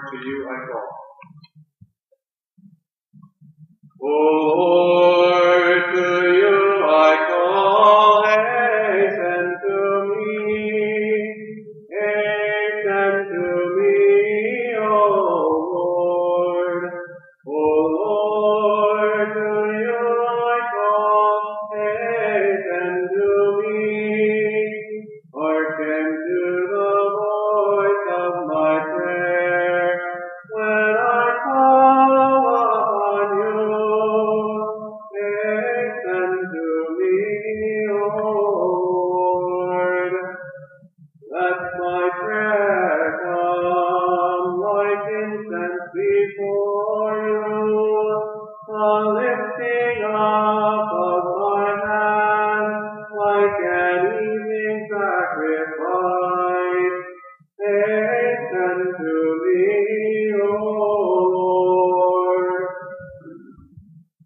to you I call. O Lord, to you I call, hasten to me. Hasten to me, O Lord. O Lord, to you I call, hasten to me. Hearken to the voice of my prayer when I call upon you. Hasten to me, O Lord. Let my prayer come like incense before you, the lifting up of my hand like an evening sacrifice. Hasten to